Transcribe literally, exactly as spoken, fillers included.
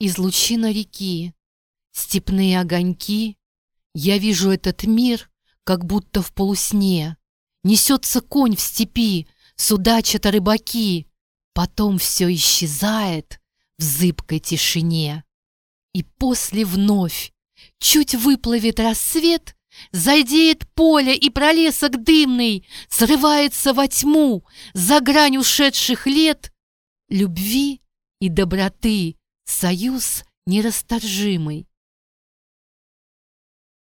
из лучина реки, степные огоньки. Я вижу этот мир, как будто в полусне. Несется конь в степи, судачат рыбаки. Потом все исчезает в зыбкой тишине. И после вновь чуть выплывет рассвет, зайдеет поле и пролесок дымный, срывается во тьму за грань ушедших лет. Любви и доброты союз нерасторжимый.